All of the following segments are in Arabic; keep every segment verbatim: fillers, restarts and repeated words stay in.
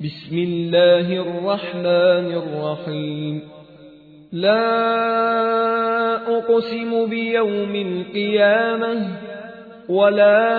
بسم الله الرحمن الرحيم لا أقسم بيوم القيامة ولا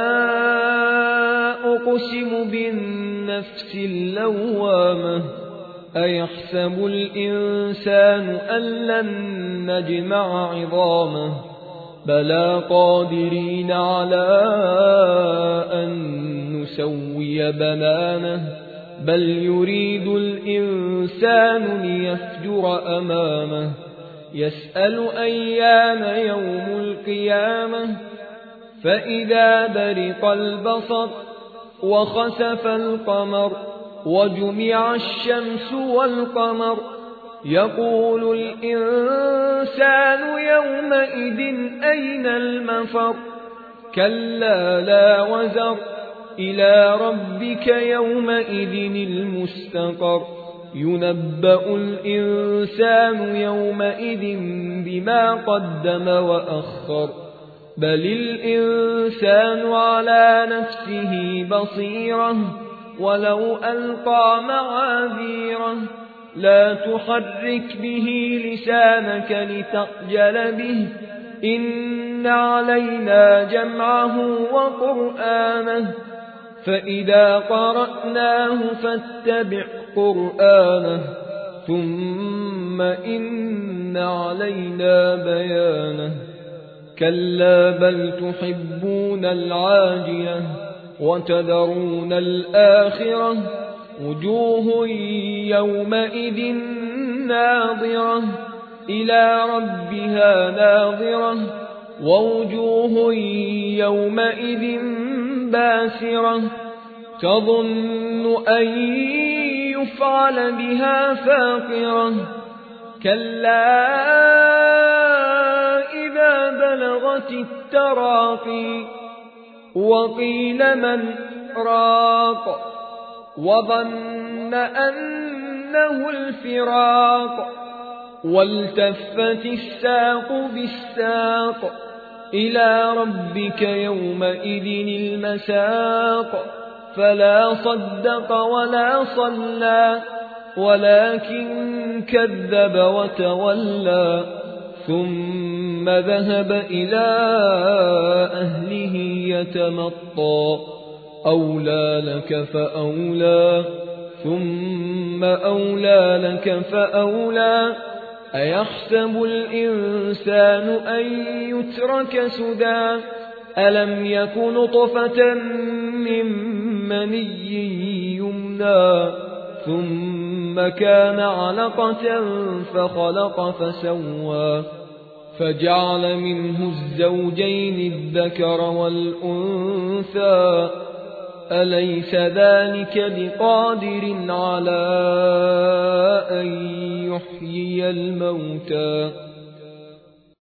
أقسم بالنفس اللوامة أيحسب الإنسان أن لن نجمع عظامه بلى قادرين على أن نسوي بنانه بل يريد الإنسان ليفجر أمامه يسأل أيان يوم القيامة فإذا برق البصر وخسف القمر وجمع الشمس والقمر يقول الإنسان يومئذ أين المفر كلا لا وزر إلى ربك يومئذ المستقر ينبأ الإنسان يومئذ بما قدم وأخر بل الإنسان على نفسه بصيرة ولو ألقى معاذيره لا تحرك به لسانك لتعجل به إن علينا جمعه وقرآنه فإذا قرأناه فاتبع قرآنه ثم إن علينا بيانه كلا بل تحبون العاجلة وتذرون الآخرة وجوه يومئذ ناظرة إلى ربها ناظرة ووجوه يومئذ باسرة تظن أن يفعل بها فاقرة كلا إذا بلغت التراقي وقيل من راق وظن أنه الفراق والتفت الساق بالساق إلى ربك يومئذ المساق فلا صدق ولا صلى ولكن كذب وتولى ثم ذهب إلى أهله يتمطى أولى لك فأولى ثم أولى لك فأولى أيحسب الإنسان أن يترك سدى ألم يك نطفة من مني يمنى ثم كان علقة فخلق فسوى فجعل منه الزوجين الذكر والأنثى أليس ذلك بقادر على أن يحيي الموتى